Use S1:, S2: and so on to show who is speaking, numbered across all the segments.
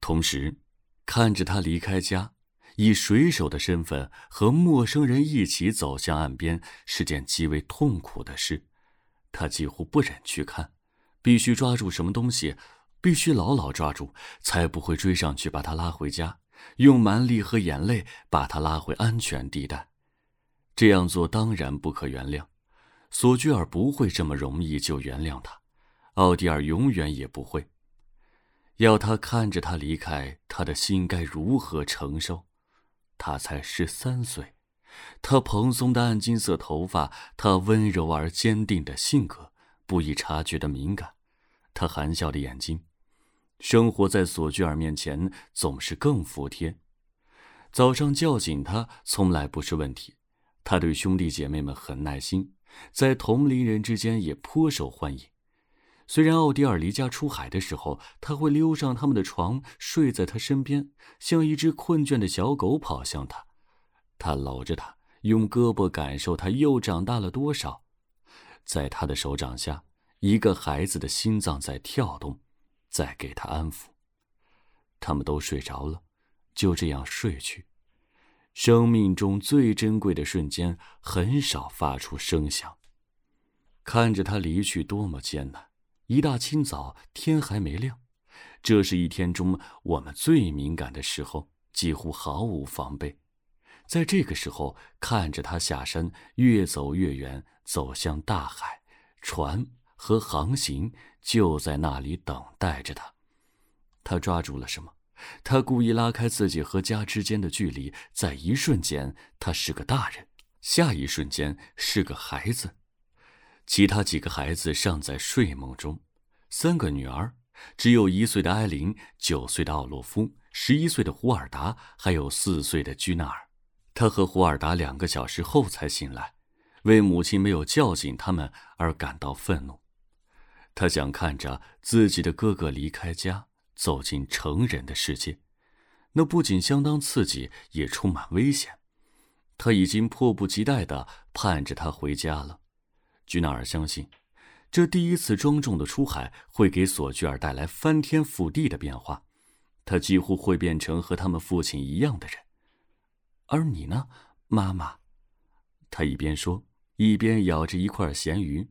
S1: 同时，看着他离开家，以水手的身份和陌生人一起走向岸边，是件极为痛苦的事。他几乎不忍去看，必须抓住什么东西，必须牢牢抓住，才不会追上去把他拉回家，用蛮力和眼泪把他拉回安全地带。这样做当然不可原谅，索居尔不会这么容易就原谅他，奥蒂尔永远也不会。要他看着他离开，他的心该如何承受？他才13岁，他蓬松的暗金色头发，他温柔而坚定的性格，不易察觉的敏感，他含笑的眼睛，生活在索居尔面前总是更服帖。早上叫醒他从来不是问题，他对兄弟姐妹们很耐心，在同龄人之间也颇受欢迎。虽然奥迪尔离家出海的时候，他会溜上他们的床，睡在他身边，像一只困倦的小狗跑向他。他搂着他，用胳膊感受他又长大了多少。在他的手掌下，一个孩子的心脏在跳动，在给他安抚。他们都睡着了，就这样睡去。生命中最珍贵的瞬间很少发出声响。看着他离去多么艰难，一大清早天还没亮，这是一天中我们最敏感的时候，几乎毫无防备。在这个时候看着他下山，越走越远，走向大海，船和航行就在那里等待着他。他抓住了什么？他故意拉开自己和家之间的距离，在一瞬间他是个大人，下一瞬间是个孩子。其他几个孩子尚在睡梦中，3个女儿，只有1岁的埃琳，9岁的奥洛夫，11岁的胡尔达，还有4岁的居纳尔。他和胡尔达2个小时后才醒来，为母亲没有叫醒他们而感到愤怒。他想看着自己的哥哥离开家，走进成人的世界，那不仅相当刺激，也充满危险。他已经迫不及待地盼着他回家了。居纳尔相信，这第一次庄重的出海会给索居尔带来翻天覆地的变化，他几乎会变成和他们父亲一样的人。而你呢，妈妈？他一边说，一边咬着一块咸鱼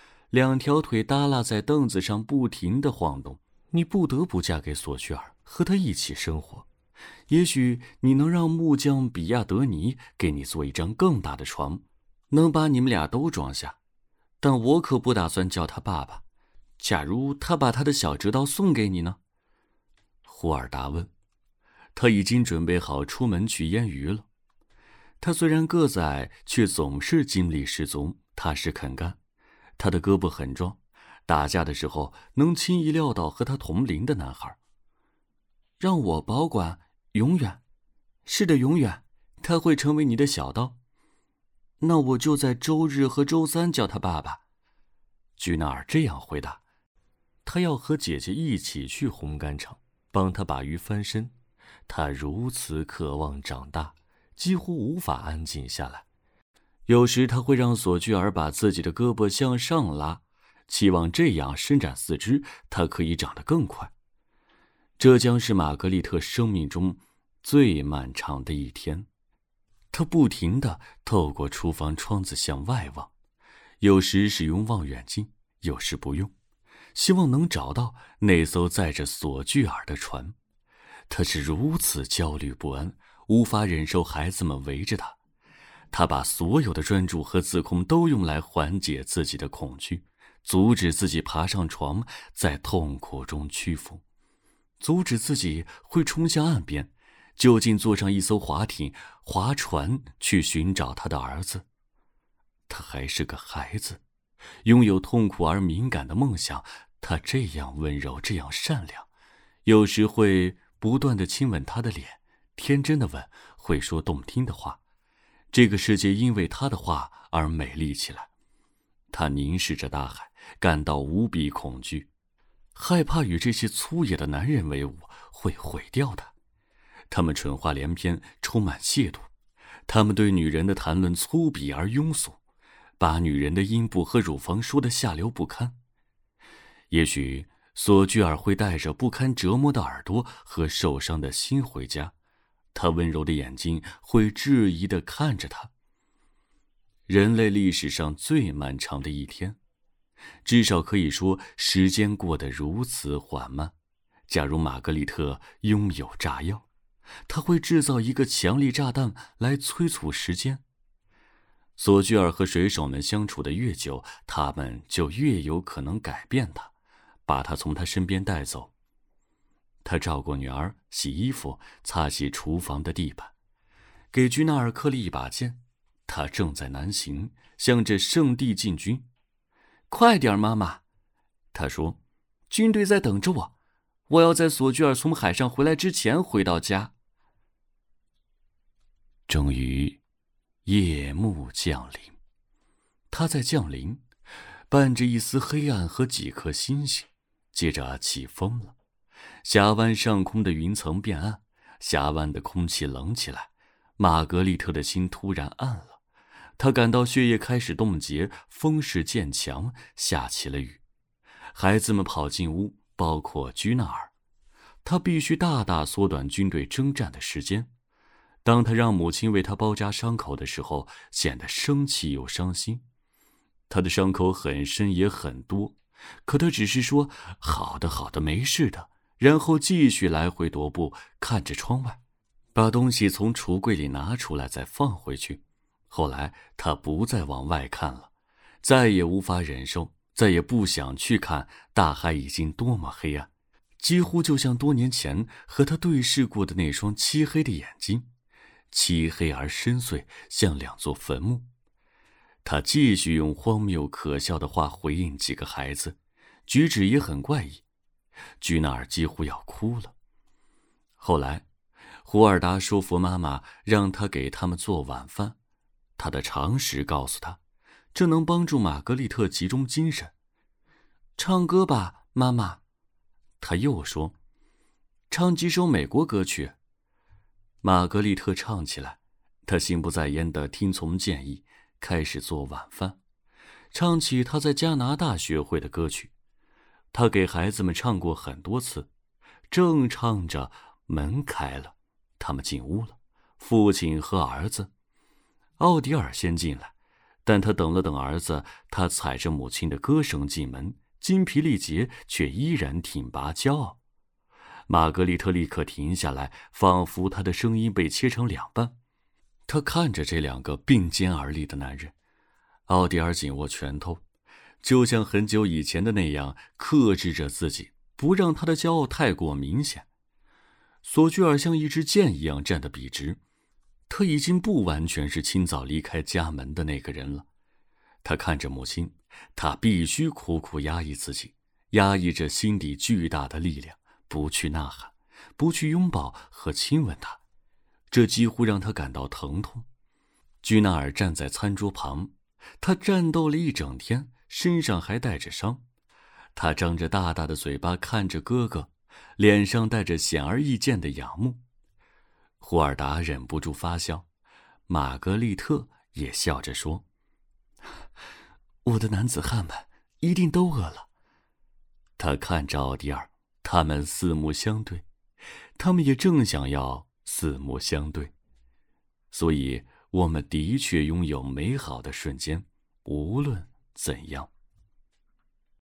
S1: ，2条腿耷拉在凳子上不停地晃动。你不得不嫁给索居尔，和他一起生活。也许你能让木匠比亚德尼给你做一张更大的床，能把你们俩都装下。但我可不打算叫他爸爸。假如他把他的小折刀送给你呢？胡尔达问。他已经准备好出门去腌鱼了。他虽然个子矮，却总是精力十足，踏实肯干。他的胳膊很壮，打架的时候能轻易撂倒和他同龄的男孩。让我保管，永远。是的，永远。他会成为你的小刀。那我就在周日和周3叫他爸爸。居纳尔这样回答。他要和姐姐一起去烘干厂，帮他把鱼翻身。他如此渴望长大，几乎无法安静下来。有时他会让索居尔把自己的胳膊向上拉，期望这样伸展四肢，他可以长得更快。这将是玛格丽特生命中最漫长的一天。他不停地透过厨房窗子向外望，有时使用望远镜，有时不用，希望能找到那艘载着索居尔的船。他是如此焦虑不安，无法忍受孩子们围着他。他把所有的专注和自控都用来缓解自己的恐惧，阻止自己爬上床，在痛苦中屈服，阻止自己会冲向岸边，就近坐上一艘划艇，划船去寻找他的儿子。他还是个孩子，拥有痛苦而敏感的梦想。他这样温柔，这样善良，有时会不断地亲吻他的脸，天真地吻，会说动听的话。这个世界因为他的话而美丽起来。他凝视着大海，感到无比恐惧，害怕与这些粗野的男人为伍，会毁掉他。他们蠢话连篇，充满亵渎。他们对女人的谈论粗鄙而庸俗，把女人的阴部和乳房说得下流不堪。也许索居尔会带着不堪折磨的耳朵和受伤的心回家，他温柔的眼睛会质疑地看着他。人类历史上最漫长的一天，至少可以说时间过得如此缓慢。假如玛格丽特拥有炸药，他会制造一个强力炸弹来催促时间。索居尔和水手们相处的越久，他们就越有可能改变他，把他从他身边带走。他照顾女儿，洗衣服，擦洗厨房的地板，给居纳尔刻了一把剑。他正在南行，向着圣地进军。快点，妈妈，他说，军队在等着我，我要在索居尔从海上回来之前回到家。终于，夜幕降临，它在降临，伴着一丝黑暗和几颗星星。接着起风了，峡湾上空的云层变暗，峡湾的空气冷起来。玛格丽特的心突然暗了，她感到血液开始冻结，风势渐强，下起了雨。孩子们跑进屋，包括居纳尔。他必须大大缩短军队征战的时间。当他让母亲为他包扎伤口的时候，显得生气又伤心。他的伤口很深也很多，可他只是说好的好的，没事的，然后继续来回踱步，看着窗外，把东西从橱柜里拿出来再放回去。后来他不再往外看了，再也无法忍受，再也不想去看大海已经多么黑暗，几乎就像多年前和他对视过的那双漆黑的眼睛，漆黑而深邃，像两座坟墓。他继续用荒谬可笑的话回应几个孩子，举止也很怪异。居纳尔几乎要哭了。后来，胡尔达说服妈妈让他给他们做晚饭。他的常识告诉他，这能帮助玛格丽特集中精神。唱歌吧，妈妈。他又说，唱几首美国歌曲。玛格丽特唱起来，她心不在焉地听从建议，开始做晚饭，唱起她在加拿大学会的歌曲。她给孩子们唱过很多次。正唱着，门开了，他们进屋了，父亲和儿子。奥迪尔先进来，但他等了等儿子，他踩着母亲的歌声进门，精疲力竭，却依然挺拔骄傲。玛格丽特立刻停下来，仿佛她的声音被切成两半。她看着这两个并肩而立的男人，奥迪尔紧握拳头，就像很久以前的那样，克制着自己，不让他的骄傲太过明显。索居尔像一支箭一样站得笔直，他已经不完全是清早离开家门的那个人了。他看着母亲，他必须苦苦压抑自己，压抑着心底巨大的力量，不去呐喊，不去拥抱和亲吻他，这几乎让他感到疼痛。居纳尔站在餐桌旁，他战斗了一整天，身上还带着伤。他张着大大的嘴巴看着哥哥，脸上带着显而易见的仰慕。胡尔达忍不住发笑，玛格丽特也笑着说，我的男子汉们一定都饿了。他看着奥迪尔，他们四目相对，他们也正想要四目相对。所以我们的确拥有美好的瞬间，无论怎样。